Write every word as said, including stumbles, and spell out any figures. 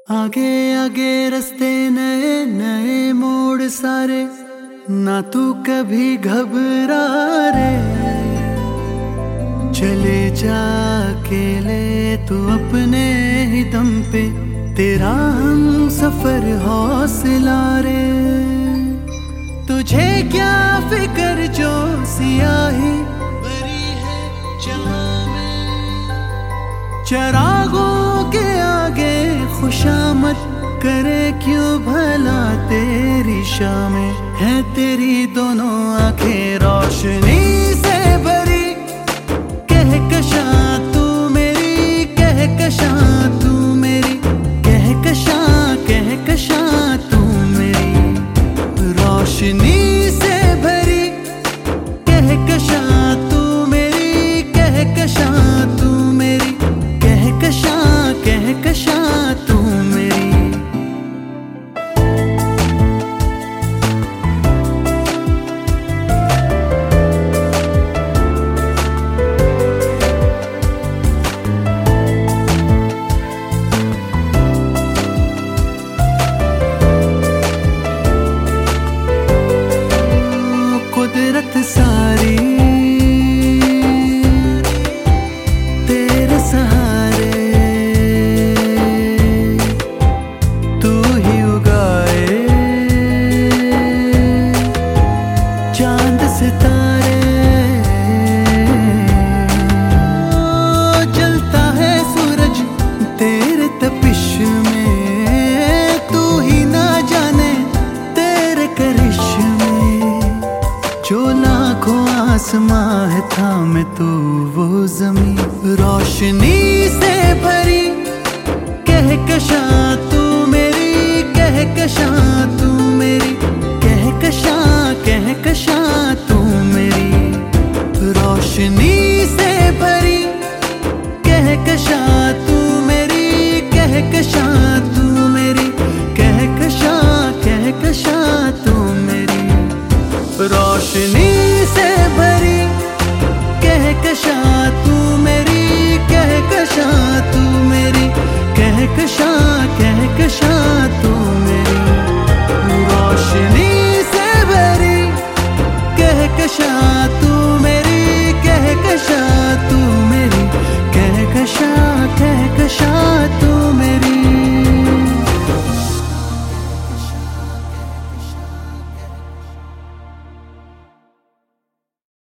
आगे आगे रास्ते नए नए मोड़ सारे, ना तू कभी घबरा रे। चले जा अकेले तू अपने ही दम पे, तेरा हम सफर हौसला रे। तुझे क्या फिक्र जो सियाही भरी है जहां में, चरागों के आगे खुशामद करे क्यों भला तेरी शामें। है तेरी दोनों आंखें रोशनी से भरी, कहकशां तू मेरी, कहकशां तू मेरी, कहकशां कहकशां तू मेरी। रोशनी से भरी, कहकशां तू मेरी, कहकशां तू मेरी, कहकशां कहकशां तू मेरी। कुदरत सारी तेरे सहारे, तू ही उगाए चांद सितारे। जलता है सूरज तेरे तपिश में, तू ही ना जाने तेरे करिश्मे। जो लाखों आसमां है थामे तू वो जमीन, रोशनी से भरी, कहकशां तू मेरी, कहकशां तू